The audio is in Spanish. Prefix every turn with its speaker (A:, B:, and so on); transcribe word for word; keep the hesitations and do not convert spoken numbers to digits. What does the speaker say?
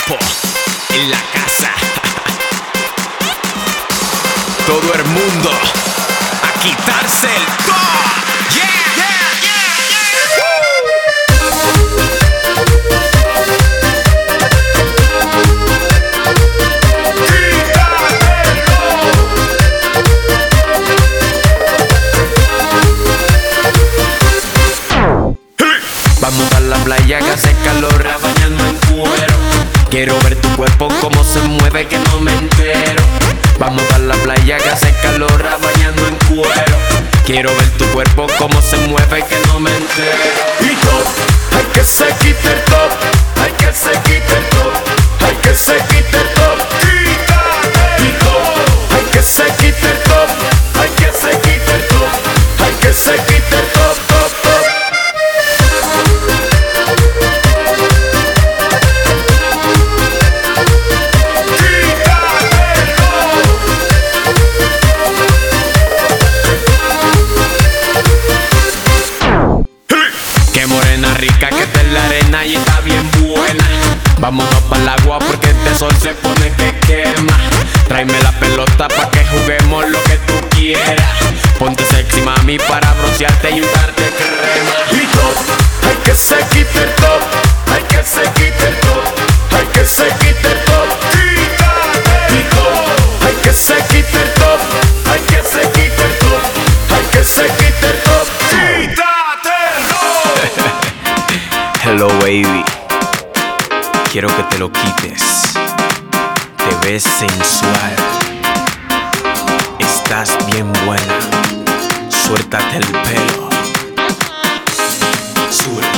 A: capo en la casa. Todo el mundo a quitarse el top. Yeah, yeah, yeah, yeah. Vamos a la playa que hace calor, bañando en cuero. Quiero ver tu cuerpo cómo se mueve, que no me entero. Vamos a la playa que hace calor, bañando en cuero. Quiero ver tu cuerpo cómo se mueve, que no me entero.
B: Y top, hay que se quite el top, hay que se quite el top, hay que se quite el top. Y top, hay que se quite el top, hay que se quite el top, hay que se quite el top, top, top.
A: Qué morena rica que está en la arena y está bien buena. Vámonos para el agua porque este sol se pone que quema. Tráeme la pelota pa' que juguemos lo que tú quieras. Ponte sexy mami para broncearte y untarte crema.
B: Y top, hay que se quite el top, hay que se quite el top, hay que se quite el top. Y top, hay que se quite el top, hay que se quite el top, hay que se quite el top.
A: Hello baby, quiero que te lo quites. Te ves sensual, estás bien buena. Suéltate el pelo, sube.